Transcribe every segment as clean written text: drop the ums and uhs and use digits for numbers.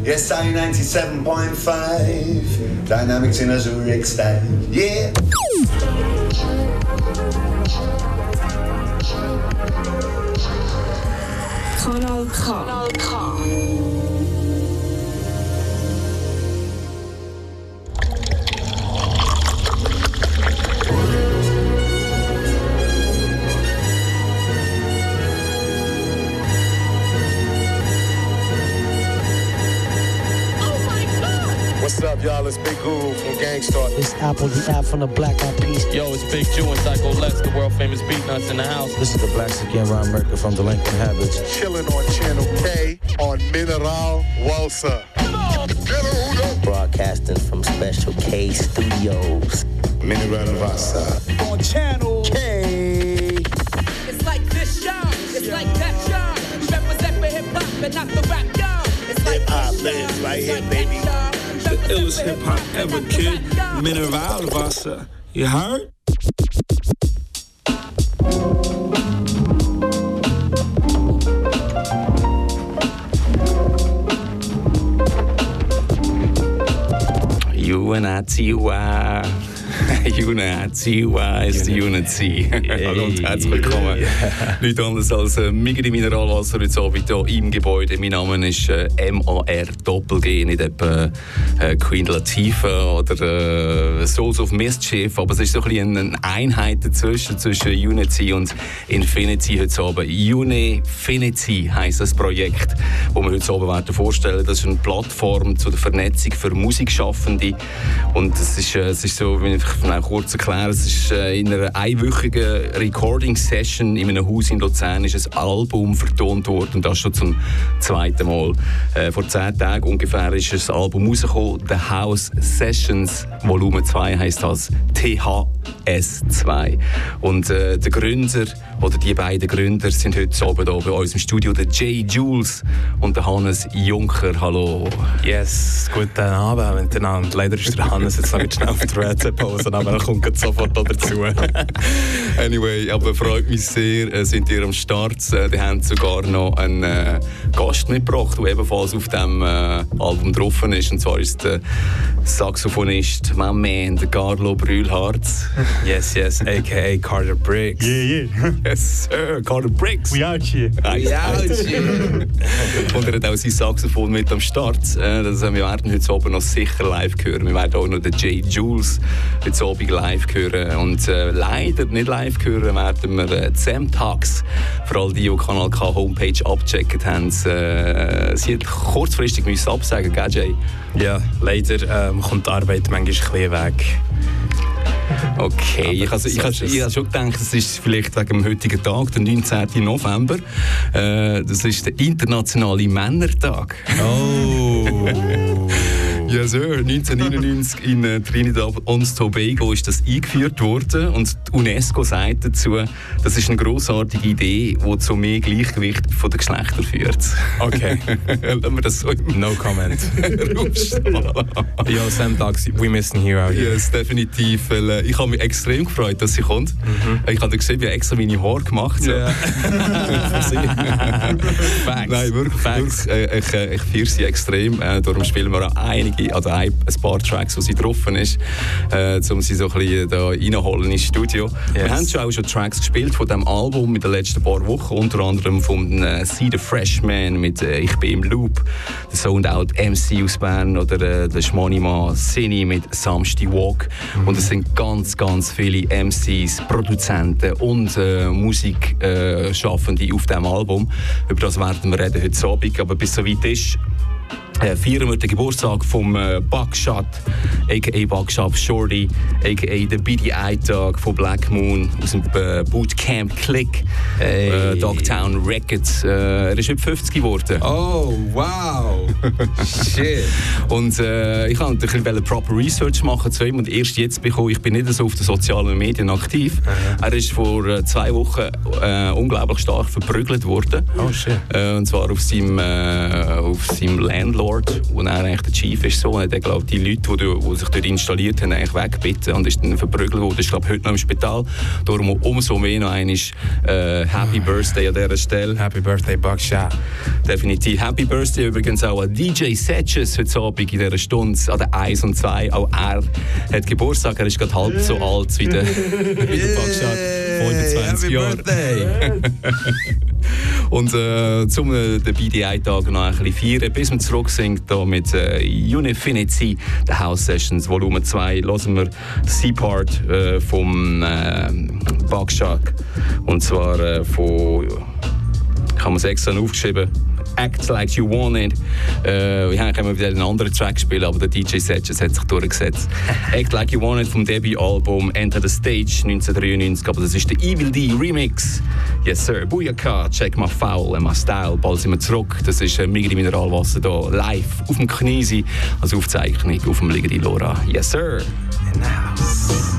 Yes, I 97.5. Dynamics in a Zurich style. Yeah. Kanal K. Kanal K. What's up, y'all? It's Big Guru from Gangstar. It's Apple, the app from the Black Eyed Peas. Yo, it's Big Jew and Psycho Les, the world famous Beatnuts in the house. This is the Black Skin Ron Merker from Delinquent Habits. Chilling on Channel K on Mineral Walsa. Broadcasting from Special K Studios. Mineral Walsa. On Channel K. It's like this, y'all. It's like that, y'all. Represent for hip-hop and not the rap, y'all. It's like hip-hop lives right here, baby. The illest hip-hop ever, kid. Mineral Wasser. You heard? Unity, ist die Unity. Hallo und herzlich willkommen. Nicht anders als Migri Mineralwasser heute Abend hier im Gebäude. Mein Name ist MAR Doppel-G, nicht etwa Queen Latifah oder Souls of Mischief, aber es ist so ein bisschen eine Einheit dazwischen, zwischen Unity und Infinity heute Abend. Unifinity heisst das Projekt, das wir heute Abend werden vorstellen. Das ist eine Plattform zur Vernetzung für Musikschaffende. Und es ist so, wenn ich kurz erkläre, es ist in einer einwöchigen Recording-Session in einem Haus in Luzern ist ein Album vertont worden, und das schon zum zweiten Mal. Vor 10 Tagen ungefähr ist das Album rausgekommen, The House Sessions, Volumen 2 heisst das, THS2. Und der Gründer, oder die beiden Gründer, sind heute Abend hier bei uns im Studio, der J. Jules und der Hannes Juncker. Hallo. Yes, guten Abend miteinander. Leider ist der Hannes jetzt noch schnell auf der WC-Pause, aber er kommt sofort dazu. Anyway, aber freut mich sehr, sind ihr am Start. Die haben sogar noch einen Gast mitgebracht, der ebenfalls auf dem Album drauf ist. Und zwar ist der Saxophonist, my man, der Carlo Brühlharz. Yes, a.k.a. Carter Briggs. Yeah. Yes, sir, Carter Briggs. We out here. Und er hat auch sein Saxophon mit am Start. Wir werden heute Abend noch sicher live hören. Wir werden auch noch den J. Jules heute Abend live hören. Und leider nicht live hören werden wir Zemtax. Für all die Kanal K Homepage abgecheckt haben. Sie hat kurzfristig absagen, gell, Jay? Ja, leider kommt die Arbeit manchmal ein bisschen weg. Okay, ich habe schon gedacht, es ist vielleicht wegen dem heutigen Tag, der 19. November. Das ist der internationale Männertag. Oh! Ja, Sir. 1999 in Trinidad und Tobago ist das eingeführt worden, und die UNESCO sagt dazu, das ist eine grossartige Idee, die zu mehr Gleichgewicht von den Geschlechtern führt. Okay. Lassen wir das so No comment. Yo, Sam Dax, we missing you out here. Yes, definitiv. Weil, ich habe mich extrem gefreut, dass sie kommt. Ich habe gesehen, wie extra meine Haare gemacht. So. Yeah. Facts. Nein, wirklich. Ich feiere sie extrem. Darum spielen wir auch ein paar Tracks, wo sie drauf ist, um sie so ein bisschen da reinholen ins Studio. Yes. Wir haben schon Tracks gespielt von diesem Album in den letzten paar Wochen, unter anderem von See the Freshman mit Ich bin im Loop, der Soundout MC aus Bern oder der Schmonima Cini mit Samsti Walk. Und es sind ganz, ganz viele MCs, Produzenten und Musikschaffende auf diesem Album. Über das werden wir reden heute Abend, aber bis es soweit ist, feiern wir den Geburtstag vom Buckshot, a.k.a. Buckshot Shorty, a.k.a. der BDI-Tag von Black Moon aus dem Bootcamp Click, Dogtown Records. Er ist heute 50 geworden. Oh, wow! Shit! Und ich wollte ein bisschen proper Research machen zu ihm, und erst jetzt bekommen, ich bin nicht so auf den sozialen Medien aktiv. Er ist vor 2 Wochen unglaublich stark verprügelt worden. Oh shit! Und zwar auf seinem Landlord, wo er eigentlich der Chief ist, so. Und er glaube die Leute, die sich dort installiert haben, eigentlich wegbitten und ist dann verprügelt worden. Ich glaube heute noch im Spital. Darum umso mehr noch einmal Happy Birthday an dieser Stelle. Happy Birthday, Buckshot. Definitiv. Happy Birthday übrigens auch an DJ Setches heute Abend in dieser Stunde an den 1 und 2. Auch er hat Geburtstag. Er ist gerade halb so alt wie der Buckshot. 25 Jahre. Und zum den BDI-Tag noch ein bisschen feiern, bis wir zurück sind hier mit Unifinity, der House Sessions Volumen 2. Hören wir C-Part vom Buckshot. Und zwar von, ich habe mir es extra aufgeschrieben, Act Like You Want It. Ich habe immer wieder einen anderen Track spielen, aber der DJ Setches hat sich durchgesetzt. Act Like You Want It vom Debütalbum Enter the Stage 1993, aber das ist der Evil D Remix. Yes sir, Booyaka, check my foul and my style. Bald sind wir zurück. Das ist Migri Mineralwasser hier live auf dem Knisi als Aufzeichnung auf dem Ligri Lora. Yes sir. In the house.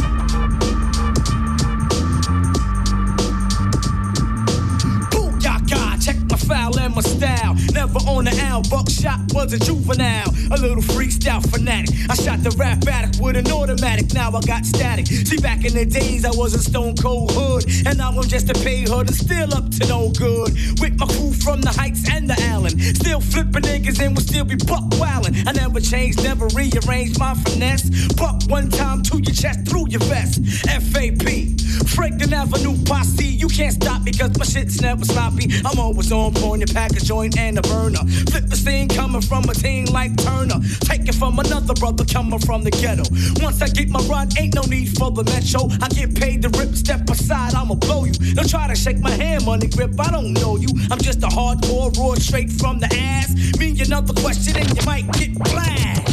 Foul and my style, never on the owl. Buckshot was a juvenile, a little freestyle fanatic. I shot the rap addict with an automatic. Now I got static. See, back in the days I was a stone cold hood, and now I'm just a pay hood and still up to no good. With my crew from the Heights and the Allen, still flipping niggas and will still be buck wildin'. I never changed, never rearranged my finesse. Buck one time to your chest, through your vest. FAP, Franklin Avenue posse. You can't stop me cause my shit's never sloppy. I'm always on point, you pack a joint and a burner. Flip the scene coming from a team like Turner. Take it from another brother coming from the ghetto. Once I get my run, ain't no need for the metro. I get paid to rip, step aside, I'ma blow you. Don't try to shake my hand, money grip, I don't know you. I'm just a hardcore raw straight from the ass. Me another question and you might get blasted.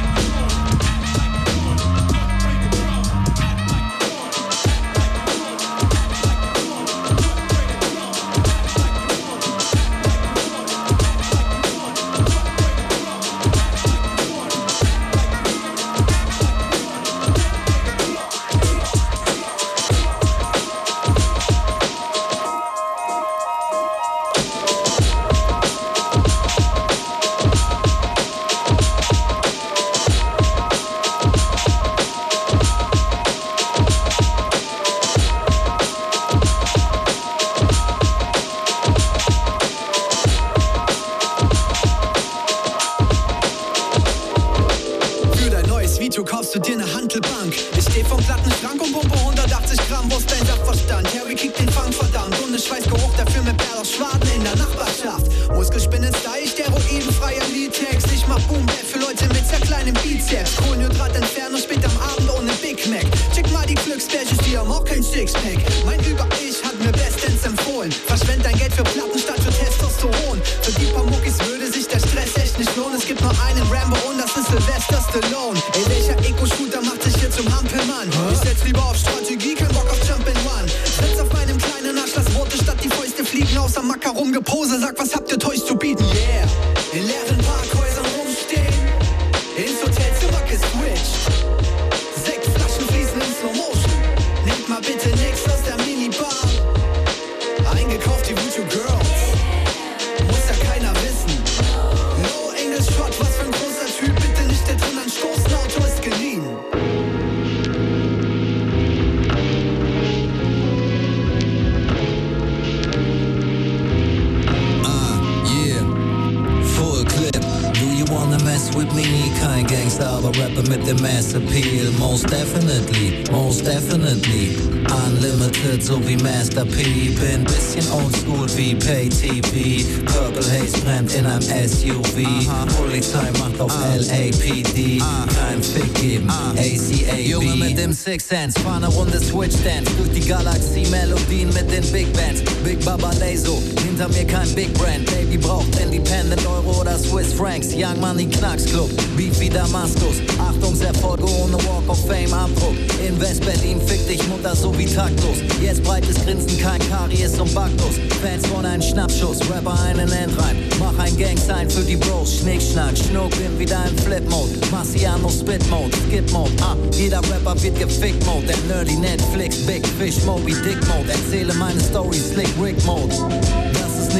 Unlimited, so wie Master P. Bin bisschen oldschool wie Pay-TV. Purple Haze brennt in einem SUV. Polizei macht auf LAPD. Kein Fick geben, ACAB. Junge mit dem Six Sense, fahr ne Runde Switch Dance. Durch die Galaxie, Melodien mit den Big Bands. Big Baba Lazo, hinter mir kein Big Brand. Baby braucht Independent Euro oder Swiss Francs. Young Money Knacks Club, Beef wie Damaskus. Achtungserfolge ohne Walk of Fame Abdruck. In West-Berlin fick dich Mutter so wie taktlos. Jetzt breites Grinsen, kein Karies und Baktus. Fans wollen einen Schnappschuss, Rapper einen Endreim. Mach ein Gang-Sign für die Bros. Schnickschnack, Schnuck, bin wieder im Flip-Mode. Marciano Spit-Mode, Skip-Mode. Jeder Rapper wird gefickt-Mode. Der Nerdy Netflix, Big Fish, Moby Dick-Mode. Erzähle meine Story, Slick Rick-Mode. Das ist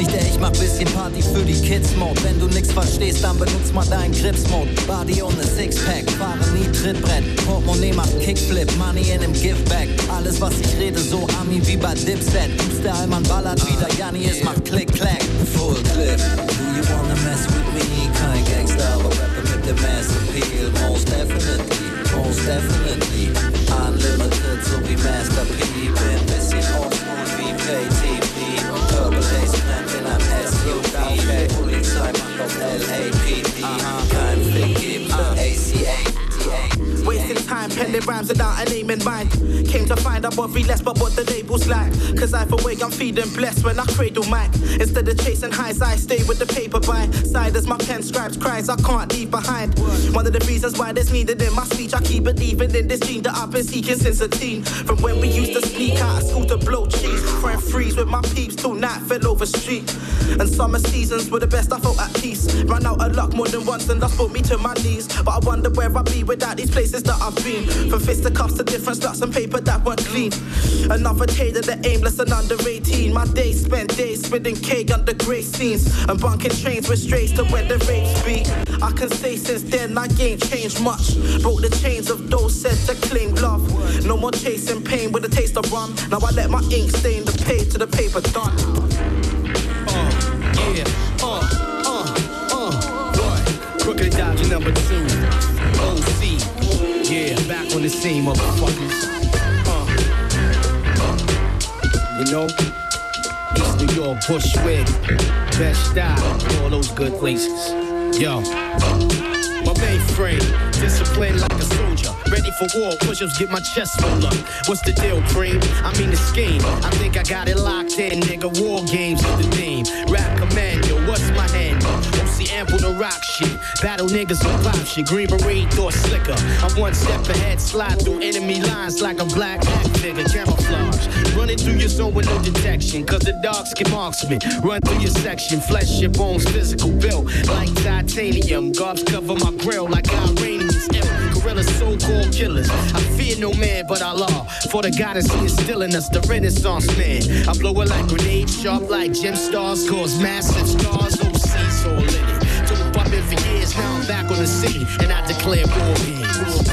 nicht, ich mach bisschen Party für die Kids-Mode. Wenn du nix verstehst, dann benutzt mal deinen Grips-Mode. Body ohne Sixpack, fahre nie Trittbrett. Portemonnaie macht Kickflip, Money in nem Giftbag. Alles was ich rede, so Ami wie bei Dipset. Der Allmann ballert wieder, Janni ist macht Klick-Klack. Full Clip, do you wanna mess with me? Kein Gangster, aber Rapper mit dem Mass Appeal. Most definitely Unlimited, so wie Master P. Bin bisschen oldschool wie PTP. Purple Haze brennt in einem SUV. Polizei macht auf LAPD. Kein Fick geben, ACA. Wasting time, penning rhymes without a name in mind. Came to find out what less but what the labels like. Cause either way I'm feeling blessed when I cradle mic. Instead of chasing highs, I stay with the paper by side as my pen scribes cries I can't leave behind. One of the reasons why there's needed in my speech, I keep believing in this gene that I've been seeking since a teen. From when we used to sneak out of school to blow cheese. Friend freeze with my peeps till night fell over street. And summer seasons were the best, I felt at peace. Ran out of luck more than once and that's put me to my knees. But I wonder where I'd be without these places that I've been. From fisticuffs to different sluts and paper that weren't clean. Another tale of the aimless and under 18. My days spent days spitting cake under grey scenes. And bunking trains with strays to where the raves be. I can say since then I ain't changed much. Broke the chains of those said to claim love. No more chasing pain with a taste of rum. Now I let my ink stain the page to the paper done. Crooked Dodger number 2. OC. Yeah, back on the scene, motherfuckers. You know, East New York, Bushwick, Best Style, all those good places. Yo, my mainframe, disciplined like a soldier. Ready for war, push-ups get my chest full up. What's the deal, cream? I mean the scheme. I think I got it locked in, nigga. War games is the theme. Rap commando, what's my handle? OC ample to rock shit. Battle niggas with pop shit. Green Beret, thought slicker. I'm one step ahead, slide through enemy lines like a black act figure. Camouflage, running through your zone with no detection. Cause the dark skin marksman run through your section. Flesh, your bones, physical built like titanium. Garbs cover my grill like Iranians. Gorilla so-called killers. I fear no man but Allah. For the goddess he is still in us, the Renaissance man. I blow it like grenades, sharp like gem stars, cause massive stars, OC's all in it. Took up in for years, now I'm back on the scene, and I declare war games.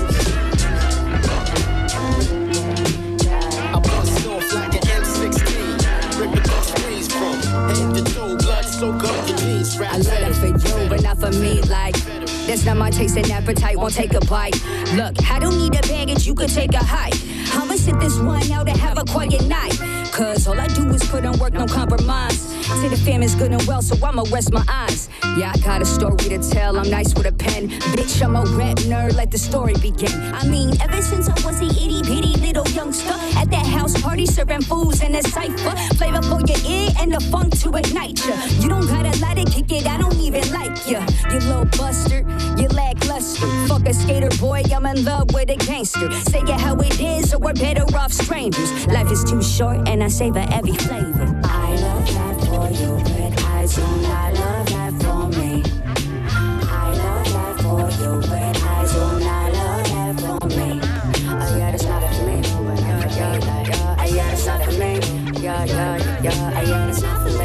I bust off like an M16, ripping those screens from head to toe, blood soak up your jeans. I love that for you, but not for me, like. That's not my taste and appetite, won't take a bite. Look, I don't need a baggage, you could take a hike. I'ma sit this one out and have a quiet night. Cause all I do is put on work, no compromise. Say the fam is good and well, so I'ma rest my eyes. Yeah, I got a story to tell, I'm nice with a pen. Bitch, I'm a rap nerd, let the story begin. I mean, ever since I was a itty bitty little youngster, at that house party serving fools in a cypher. Flavor for your ear and the funk to ignite ya. You don't got a lot to kick it, I don't even like ya. You little buster, you lackluster. Fuck a skater boy, I'm in love with a gangster. Say it how it is, or we're better off strangers. Life is too short and I savor every flavor. I love that for you, red eyes on. I love that for me. I love that for you, red eyes on. I love that for me. Oh yeah, that's not for me. Yeah, that's not for me. Yeah, that's not for me.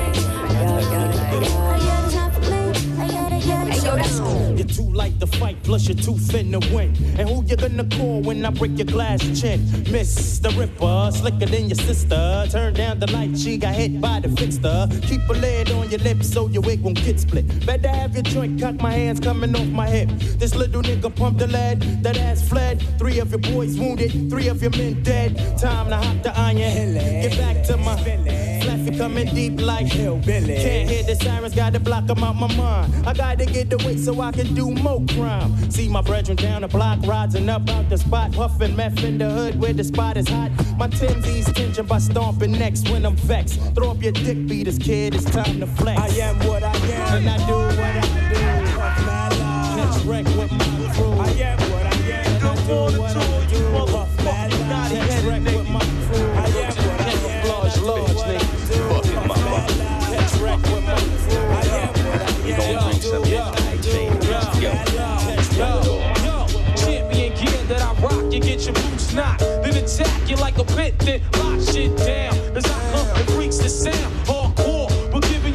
You're too light to fight, plus you're too thin to win. And who you gonna call when I break your glass chin? Miss the Ripper, slicker than your sister. Turn down the light, she got hit by the fixer. Keep a lid on your lips so your wig won't get split. Better have your joint cock, my hands coming off my hip. This little nigga pumped the lead, that ass fled. 3 of your boys wounded, 3 of your men dead. Time to hop the iron, get back to my Fluffy coming deep like hillbilly. Can't hear the sirens, gotta block them out my mind. I gotta get away so I can do more crime. See my brethren down the block, rising up out the spot, puffing meth in the hood where the spot is hot. My Tim's tension by stomping next when I'm vexed. Throw up your dick beaters, kid, it's time to flex. I am what I am, and I do what I do. Fuck my life, catch wreck with my crew. I am what I am, and I do what I do. Fuck my life, catch wreck with my crew. I am what I am, large, nigga. Fuck my life, catch wreck with my crew. I am what I am. We gon' drink some midnight tea. Yo, champion gear that I rock, you get your boots knocked. Then attack you like a pit, then lock shit down. Cause I come and freaks the sound, hardcore. But giving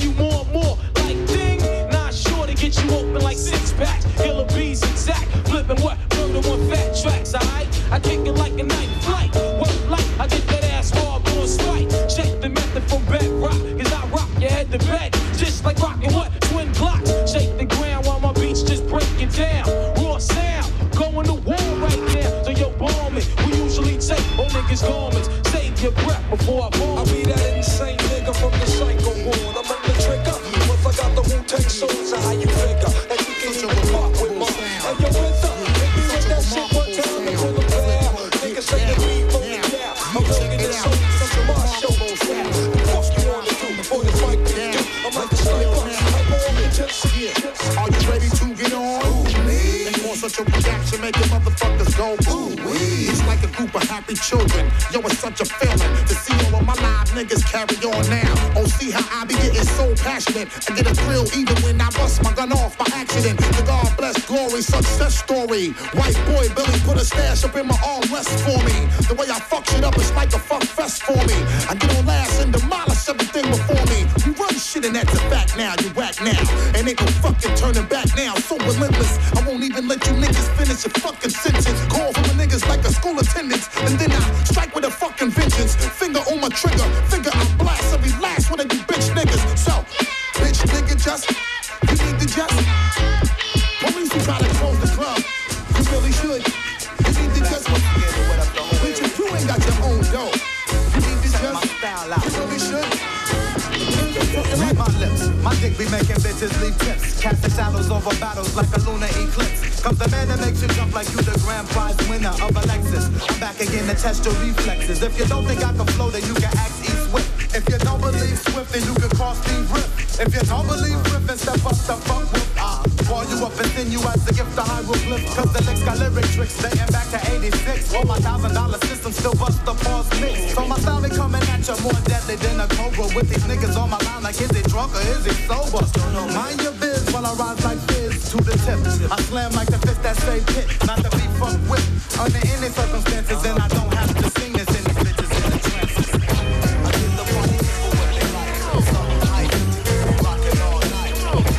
Are you ready to get on? Ooh-wee. And for such a reaction, make your motherfuckers go ooh-wee. It's like a group of happy children. Yo, it's such a feeling to see all of my live niggas carry on now. Oh, see how I be getting so passionate. I get a thrill even when I bust my gun off by accident. The God bless glory, success story. White boy Billy put a stash up in my armrest for me. The way I fuck shit up is like a fuck fest for me. I get on last and demolish everything before me. You run shit and that's a fact now. You whack now. And ain't no fucking turning back now. So relentless, I won't even let you niggas finish your fucking sentence. Call for my niggas like a school attendance. And then I strike with a fucking vengeance. Finger on my trigger, finger I blast every last one of you bitch niggas. So, bitch nigga just, you need to just. Police who try to close the club, you really should. You need to just, bitch if you ain't got your own dough. You need to just, you really should. Read my lips, my dick be making bitches leave tips. Casting shadows over battles like a lunar eclipse. Comes the man that makes you jump like you the grand prize winner of a Lexus. I'm back again to test your reflexes. If you don't think I can flow, then you can ask E Swift. If you don't believe Swift, then you can call Steve Rip. If you don't believe Rip, then step up the fuck with call you up and send you as the gift of hieroglyphs. Cause the licks got lyric tricks dating back to 86. All my $1,000 system still bust the pause mix. So my style be coming at you more deadly than a cobra. With these niggas on my line like is it drunk or is it sober? Mind your biz while I rise like fizz to the tip. I slam like the fist that say pit. Not to be fucked with under any circumstances. And I don't have to sing this in these bitches in the trances. I get the party people what they like. Something hype, rockin' all night.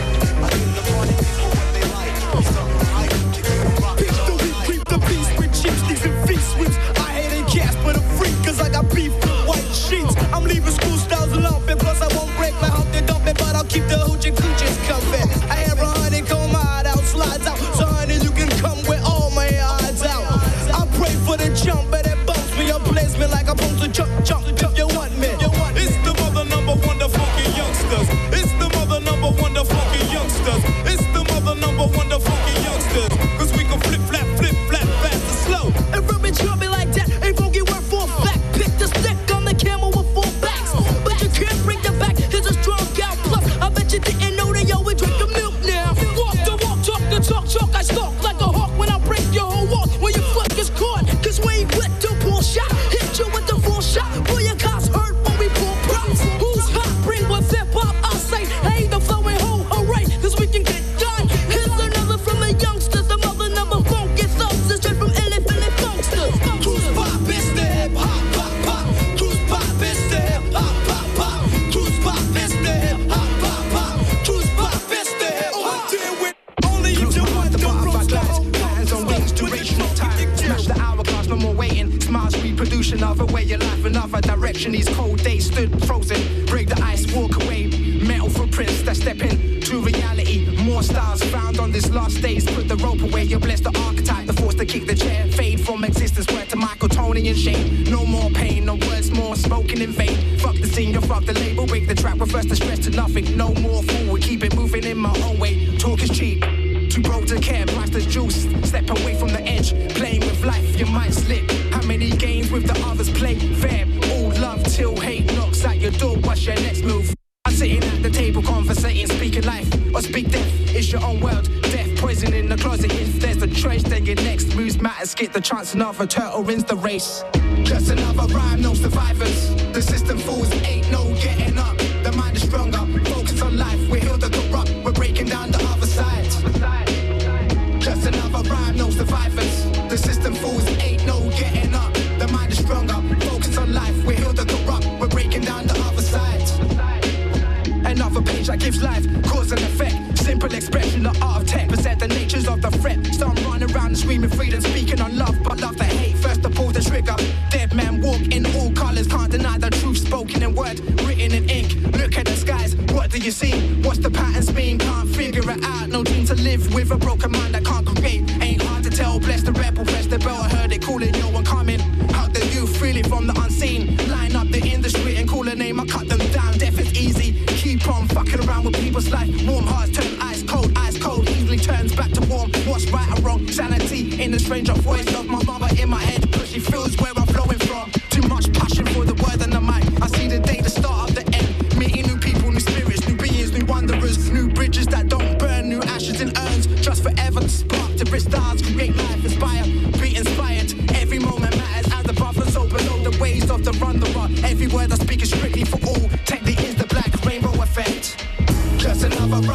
I get the party people what they like. Something hype, rockin' all night. Creep the beast with cheap sleeves and feet sweeps. I hate ain't cash but a freak cause I got beef with white sheets. I'm leaving school styles lumping, plus I won't break like Humpty Dumpty, but I'll keep the hoochie coochies comfy. I have a honeycomb hideout, slides out, so honey you can come with all my odds out. I pray for the jumper that bumps me or plays me like I'm supposed to jump if you want me. It's the mother number one, the funky youngsters. It's the mother number one, the funky youngsters. It's the mother number one, the funky youngsters. Cause we can flip, flap, fast and slow. And rubber chubby like that, ain't funky work for a fact. Pick the stick on the camel with four backs. But you can't bring the back, here's a strong gal plus. I bet you didn't know that yo, we drink the milk now. Walk the walk, talk the talk, I stalk like a hawk when I break your whole walk. When you fuck is caught, cause we ain't wet to pull shot. Hit you with the full shot, pull your cops hurt when we pull props. Who's hot, bring with hip hop, I'll say, hey, the flow ain't ho, hooray, cause we can get done. Here's another from the youngsters, the mother number funky thugs, it's straight from Illy Philly Funksters. Who's pop, it's the hip hop, pop, pop. Who's pop, it's the hip hop, pop, pop. Who's pop, it's the hip hop, pop, pop. Who's pop, it's the hip hop. Deal with only you to want the road stars. Patterns on wings, durational time. Smash the hourglass, no more waiting. Smiles reproduce another way your life, another direction. These cold days stood frozen. Break the ice, walk away. Metal footprints that step in to reality. More stars found on this last days. Put the rope away, you're blessed the archetype. The force to kick the chair. Fade from existence, word to Michael, Tony and Shane. No more pain, no words more spoken in vain. Fuck the scene, you fuck the label. Break the track, reverse the stress to nothing. No more forward, keep it moving in my own way. Talk is cheap. Too broke to care, price the juice. Step away from the edge, playing with life, your mind slip. How many games with the others play fair? All love till hate knocks at your door. What's your next move? I'm sitting at the table, conversating, speaking life or speak death. It's your own world, death, poison in the closet. If there's a choice, then your next moves matters. Get the chance, another turtle wins the race. Just another rhyme, no survivors. The system falls, ain't no getting up. The mind is stronger, focus on life. We heal the corrupt, we're breaking down the other side. Just another rhyme, no survivors. The system falls, ain't no getting up. The mind is stronger, focus on life. We heal the corrupt, we're breaking down the other side. Another page that gives life, cause and effect. Simple expression, the art of tech. Present the natures of the threat. Some run around and screaming freedom, speaking on love, but love the hate. First to pull the trigger. Dead man walk in all colors, can't deny the truth spoken in word, written in ink. Look at the skies, what do you see? What's the patterns mean? Can't figure it out. No dream to live with a broken mind that can't create. Ain't hard to tell. Bless the rebel, press the bell. I heard it calling, yo, I'm coming. Hug the youth freely from the unseen. Line up the industry and call a name. I cut them down. Death is easy. Keep on fucking around with people's life. Warm hearts turn ice cold, easily turns back to warm. What's right or wrong? Sanity in the stranger voice of my mother in my head, but she feels where I'm flowing from. Too much passion for the word and the mic. I see the day, the start of the end. Meeting new people, new spirits, new beings, new wanderers, new bridges that don't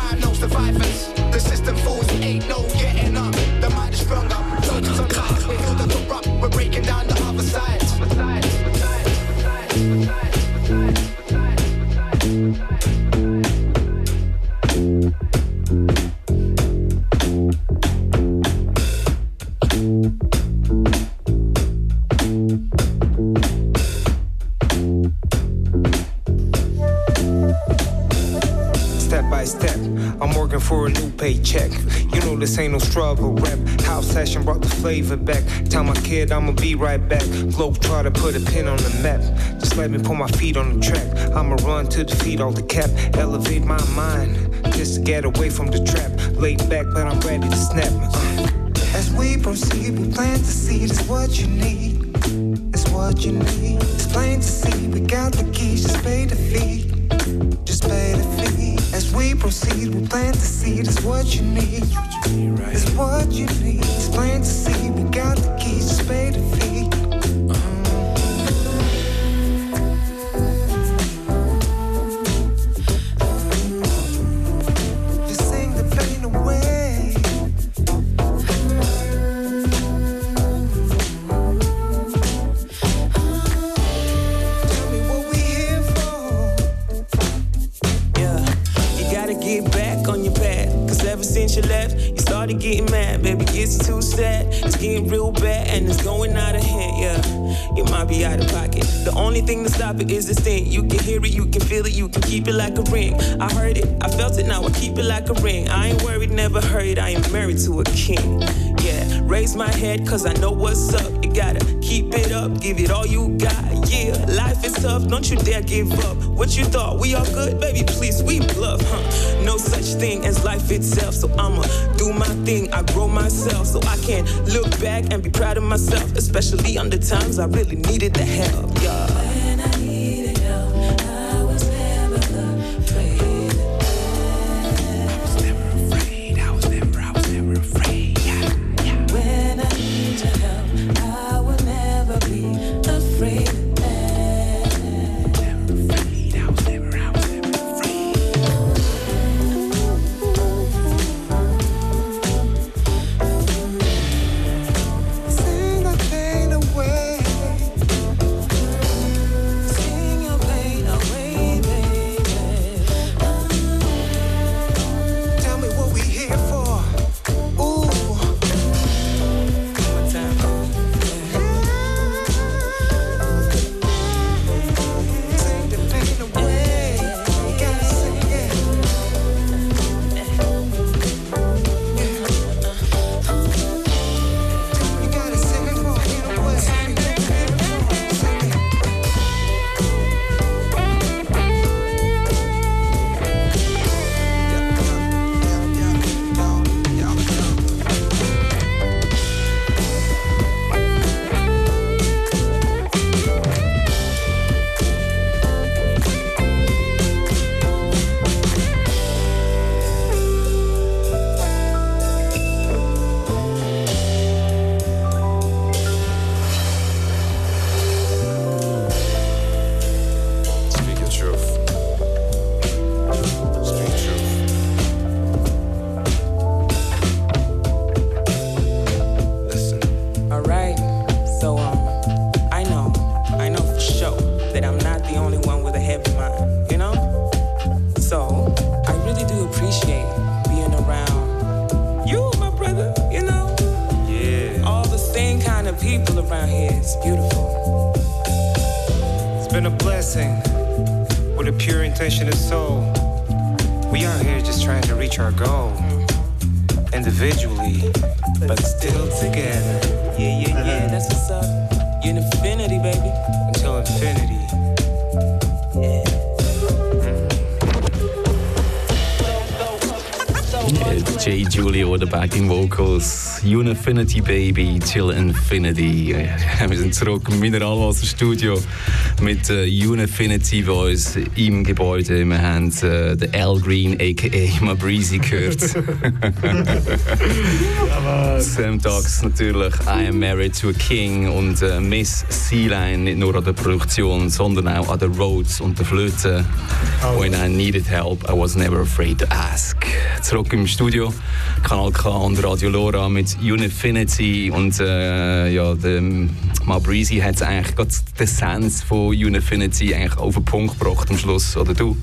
crime, no survivors. The system falls, ain't no getting up. The mind is sprung up, soldiers on life. We're healed and corrupt, we're breaking down the other side. Step by step, I'm working for a new paycheck. You know this ain't no struggle rep. House session brought the flavor back. Tell my kid I'ma be right back. Globe try to put a pin on the map. Just let me put my feet on the track. I'ma run to defeat all the cap. Elevate my mind, just to get away from the trap. Laid back but I'm ready to snap. As we proceed, we plant the seed. It's what you need. It's what you need. It's plain to see. We got the keys. Just pay the fee. Just pay the fee. As we proceed, we plant the seed. It's what you need. It's what you need. It's plain to see. We got the keys. Just pay the fee. Just sing the pain away. Tell me what we here for. Get back on your path, cause ever since you left, you started getting mad, baby, it's too sad. It's getting real bad and it's going out of hand, yeah. You might be out of pocket. The only thing to stop it is this thing. You can hear it, you can feel it, you can keep it like a ring. I heard it, I felt it, now I keep it like a ring. I ain't worried, never hurried, I am married to a king. Yeah, raise my head cause I know what's up. You gotta keep it up, give it all you got. Yeah, life is tough, don't you dare give up. What you thought, we all good? Baby, please, we bluff, huh? No such thing as life itself. So I'ma do my thing, I grow myself. So I can look back and be proud of myself. Especially on the times I really needed the help, yeah. When I needed help, I was never afraid. I was never afraid, I was never afraid, yeah, yeah. When I need your help, I will never be afraid. J. Julio, the backing vocals, Unifinity Baby, Till Infinity. Wir sind zurück im Mineralwasserstudio mit Unifinity bei uns im Gebäude. Wir haben den Al Green a.k.a. Mabreezy gehört. Sam Dogs natürlich, I Am Married to a King und Miss Sea-Line, nicht nur an der Produktion, sondern auch an den Rhodes und der Flöte. When I needed help, I was never afraid to ask. Zurück im Studio, Kanal K und Radio Lora mit Unifinity und ja, der Mabreezy hat eigentlich gerade den Sense von Unifinity eigentlich auf den Punkt gebracht am Schluss, oder du?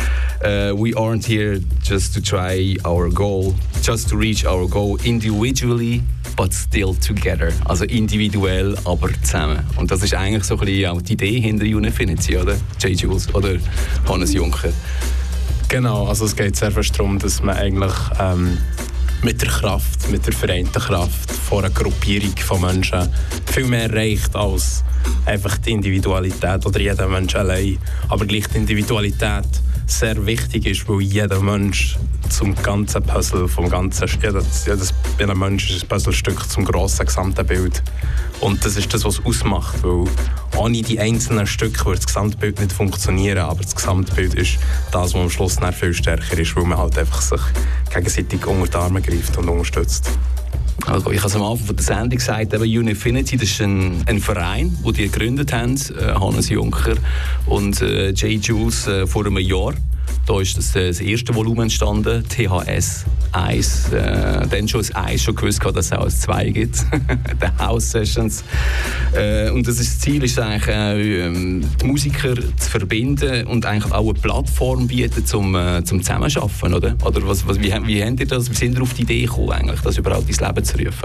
We aren't here just to try our goal, just to reach our goal individually, but still together. Also individuell, aber zusammen. Und das ist eigentlich so ein bisschen auch die Idee hinter Unifinity, oder? J. Jules oder Hannes Juncker. Genau, also es geht sehr fest darum, dass man eigentlich mit der Kraft, mit der vereinten Kraft von einer Gruppierung von Menschen viel mehr erreicht als einfach die Individualität oder jeder Mensch allein. Aber gleich die Individualität sehr wichtig ist, weil jeder Mensch zum ganzen Puzzle, vom ganzen, jeder Mensch ist ein Puzzlestück zum grossen gesamten Bild. Und das ist das, was es ausmacht, weil ohne die einzelnen Stücke würde das Gesamtbild nicht funktionieren, aber das Gesamtbild ist das, was am Schluss dann viel stärker ist, weil man halt einfach sich gegenseitig unter die Arme greift und unterstützt. Also ich habe am Anfang der Sendung gesagt, eben Unifinity, das ist ein Verein, den die gegründet haben, Hannes Juncker und J. Jules vor einem Jahr. Da ist das erste Volumen entstanden, THS 1. Dann schon das 1 schon gewusst, dass es auch ein 2 gibt, die House Sessions. Und das Ziel ist eigentlich, die Musiker zu verbinden und eigentlich auch eine Plattform bieten zum Zusammenarbeiten, oder? Oder wie habt ihr das? Wie sind ihr auf die Idee gekommen, eigentlich, das überhaupt ins Leben zu rufen?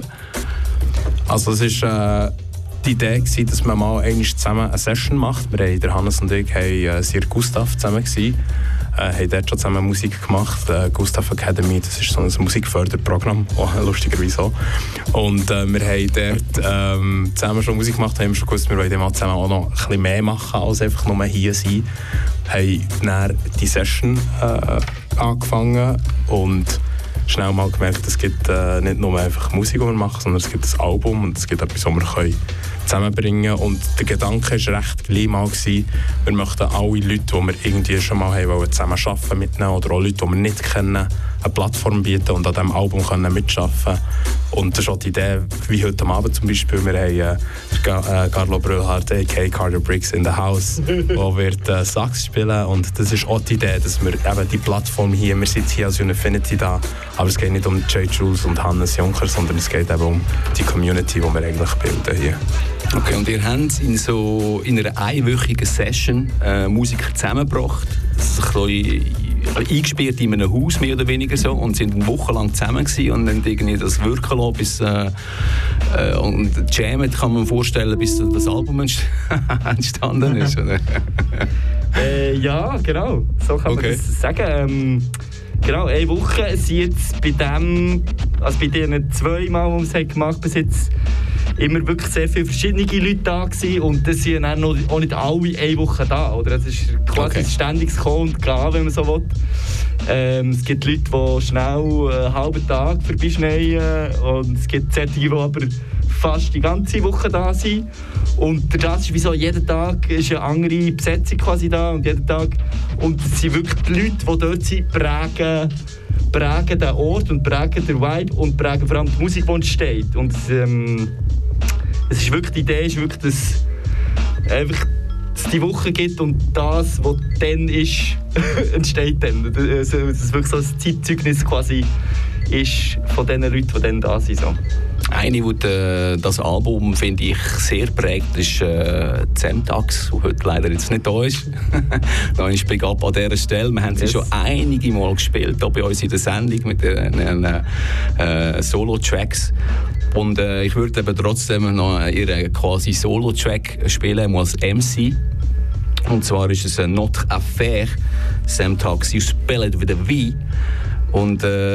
Also es ist die Idee war, dass man mal einmal zusammen eine Session macht. Der Hannes und ich waren Sir Gustav zusammen gewesen. Haben dort schon zusammen Musik gemacht. Gustav Academy, das ist so ein Musikförderprogramm, lustigerweise auch. Und wir haben dort zusammen schon Musik gemacht, haben schon gewusst, wir wollen mal zusammen auch noch ein bisschen mehr machen, als einfach nur hier sein. Haben dann die Session angefangen und schnell mal gemerkt, es gibt nicht nur einfach Musik, die wir machen, sondern es gibt ein Album und es gibt etwas, was wir zusammenbringen können. Und der Gedanke war recht gleich mal gewesen, wir möchten alle Leute, die wir irgendwie schon mal haben, zusammen arbeiten mitnehmen oder auch Leute, die wir nicht kennen, eine Plattform bieten und an diesem Album können mitarbeiten. Und das ist auch die Idee, wie heute Abend zum Beispiel, wir haben Carlo Brühlhardt, a.k.a. Carter Briggs in the House, der wird Sax spielen und das ist auch die Idee, dass wir eben die Plattform hier, wir sitzen hier als Unifinity da, aber es geht nicht um J. Jules und Hannes Juncker, sondern es geht eben um die Community, die wir eigentlich bilden hier. Okay, und ihr habt in einer einwöchigen Session Musiker zusammengebracht, eingesperrt in einem Haus, mehr oder weniger so, und sind eine Woche lang zusammen gewesen und dann irgendwie das wirken lassen, bis und jammen, kann man vorstellen, bis das Album entstanden ist, oder? Ja, genau, so kann man das sagen. Genau, eine Woche sind jetzt bei diesen 2 Mal, die wir es gemacht haben, bis jetzt immer wirklich sehr viele verschiedene Leute da gewesen und das sind dann auch nicht alle eine Woche da, oder? Es ist quasi ein ständiges Kommen und Gehen, wenn man so will. Es gibt Leute, die schnell einen halben Tag vorbeischneien und es gibt solche, die aber fast die ganze Woche da sind. Und das ist wie so, jeden Tag ist eine andere Besetzung quasi da und jeden Tag. Und es sind wirklich die Leute, die dort sind, prägen den Ort und prägen den Vibe und prägen vor allem die Musik, die entsteht. Und es ist wirklich, die Idee ist wirklich, dass es die Woche gibt und das, was dann ist, entsteht dann. Dass es wirklich so ein Zeitzeugnis quasi ist von den Leuten, die dann da sind. So. Eine, die das Album, finde ich, sehr prägt, ist Sam Dogs, der heute leider jetzt nicht da ist. Da ist Big Up an dieser Stelle. Wir haben sie schon einige Mal gespielt, hier bei uns in der Sendung mit den Solo-Tracks. Und ich würde eben trotzdem noch ihren quasi Solo-Track spielen als MC. Und zwar ist es «Notre Affaire». Sam Dogs, you spell it with a V. Und